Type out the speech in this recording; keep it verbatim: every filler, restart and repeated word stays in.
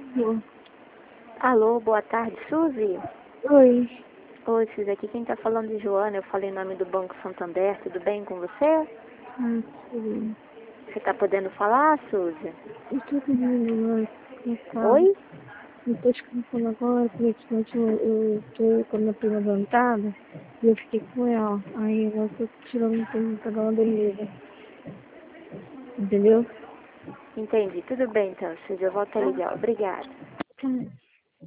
Alô, Alô, boa tarde, Suzy? oi. Oi, Suzy, aqui quem tá falando é Joana, eu falei em nome do Banco Santander, tudo bem com você? Ah, sim. Você tá podendo falar, Suzy? Eu tô dormindo agora, cansada. Oi? Eu tô descansando agora, porque antes eu, eu tô com a minha prima levantada e eu fiquei com ela. Aí agora eu tô tirando um tempo pra dar uma dormida. Entendeu? Entendi, tudo bem então, Suzy, eu volto a ligar, obrigada. Tá.